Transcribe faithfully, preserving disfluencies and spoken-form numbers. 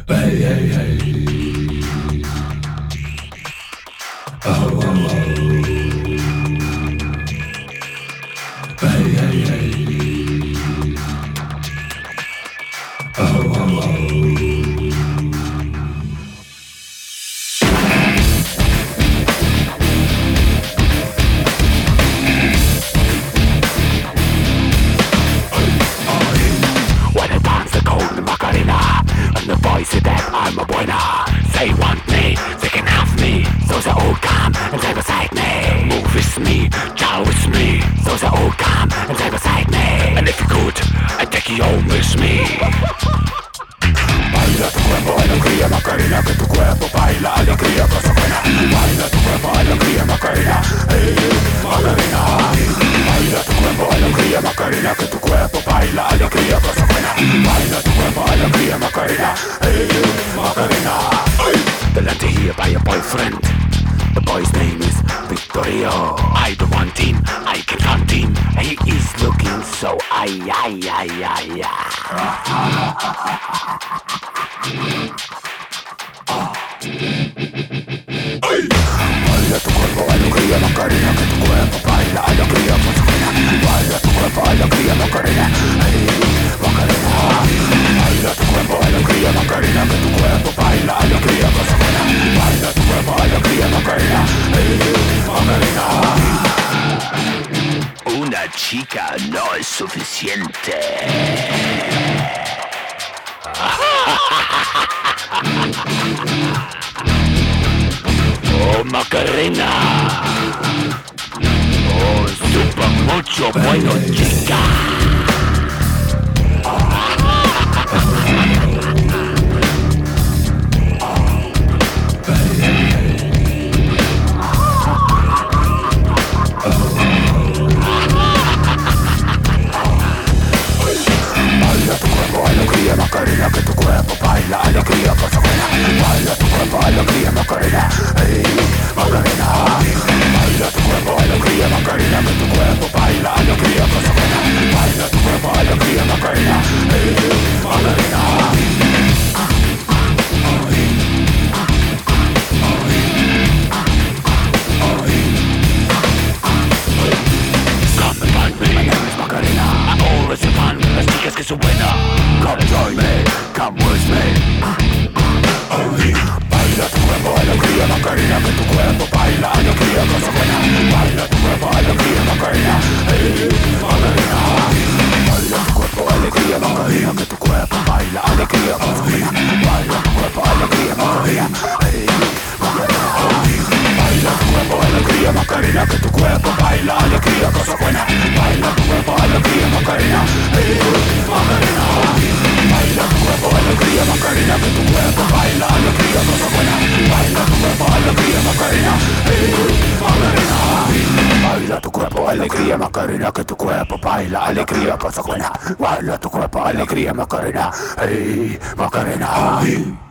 Hey, hey, hey. Oh, oh, oh. Hey, hey, hey. Oh, oh, oh. The voice of that I'm a winner. They want me, they can have me. So they all come and they beside me. Move with me, chow with me. So they all come and they beside me. And if you could, I'd take you home with me. Baila tu cuerpo, alegría, Macarena, que tu cuerpo baila, alegría, cosa buena. Baila tu cuerpo, alegría, Macarena, hey, Macarena. Baila tu cuerpo, alegría, Macarena, que tu cuerpo baila, alegría, cosa buena. Baila tu cuerpo, alegría, Macarena, hey, Macarena. Hey. Delante here by your boyfriend. The boy's name is Victorio. I don't want him, I can't hunt him. He is looking so ay ay ay ay ay. Baila tu cuerpo, alegría, Macarena, que tu cuerpo baila, alegría, cosa buena. Baila tu cuerpo, alegría, Macarena, hey, Macarena. Baila tu cuerpo, alegría, Macarena, que tu cuerpo baila, alegría, cosa buena. Baila tu cuerpo, alegría, Macarena, hey, Macarena. Una chica no es suficiente. Oh, Macarena. Oh, super mucho bueno, chica. Alegría, Macarena, que tu cuerpo baila, alegría, cosa buena. Baila tu cuerpo, alegría, Macarena, hey, Macarena. Baila tu cuerpo, alegría, Macarena, que tu cuerpo baila, alegría, cosa buena. Baila tu cuerpo, alegría, Macarena, hey, Macarena. Come and find me, my name is Macarena. I always have fun, las chicas que son buenas. Come join me, come with me. Baila tu cuerpo, alegría, Macarena, que tu cuerpo baila, alegría, cosa buena. Baila tu cuerpo, alegría, Macarena, hey, Macarena. Baila tu cuerpo, alegría, Macarena, que tu cuerpo baila, alegría, cosa buena. Baila tu cuerpo, alegría, Macarena, hey, Macarena. Baila tu cuerpo, alegría, Macarena, que tu cuerpo baila, alegría, cosa buena. Baila tu cuerpo, alegría, Macarena, hey, Macarena. Baila tu cuerpo, alegría, Macarena, que tu cuerpo baila, alegría, cosa buena. Baila tu cuerpo, alegría, Macarena, hey, Macarena. Baila tu cuerpo, alegría, Macarena, que tu cuerpo baila, alegría, cosa buena. Baila tu cuerpo, alegría, Macarena, hey, Macarena.